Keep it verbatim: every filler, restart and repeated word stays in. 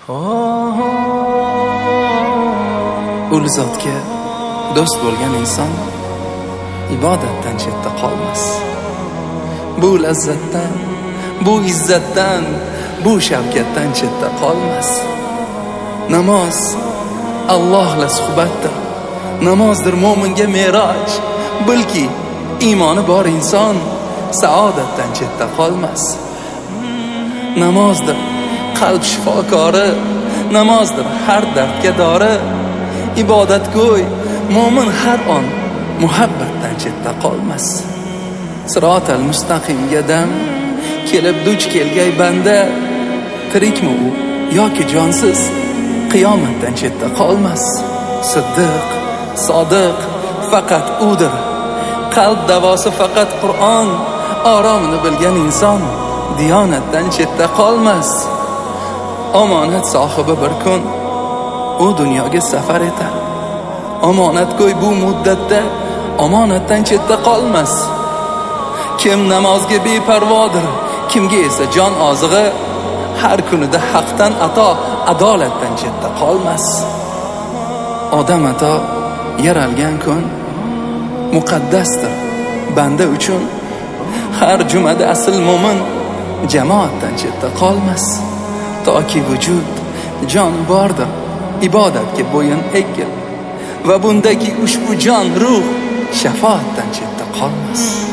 Ul zotga do'st bo'lgan inson ibodatdan chetda qolmas. Bu lazzatdan, bu izzatdan, bu shavkatdan chetda qolmas. Namoz Allohla suhbatdir. Namozdir mo'minga me'roj. Bilki, iymoni bor inson saodatdan chetda qolmas. Namozdir qalb shifokori, namozdir har dardga dori. Ibodatgo'y mo'min har on muhabbatdan chetda qolmas. Sirotal mustaqimga dam kelib duch kelgay banda, tirikmi u yoki jonsiz qiyomatdan chetda qolmas. Siddiq, sodiq faqat udir. Qalb davosi faqat Qur'on. Oromini bilgan inson diyonatdan chetda qolmas. Omonat sohibi bir kun u dunyoga safar etar. Omonatgo'y bu muddatda omonatdan chetda qolmas. Kim namozga beparvodir, kimga esa jon ozig'i, har kunida haqdan ato, adolatdan chetda qolmas. Odam ato yaralgan kun muqaddasdir banda uchun. Har jumada asl mo'min jamoatdan chetda qolmas. Toki vujud jon bordir, ibodatga bo'yin egil va bundagi ushbu jon ruh shafoatdan chetda qolmas.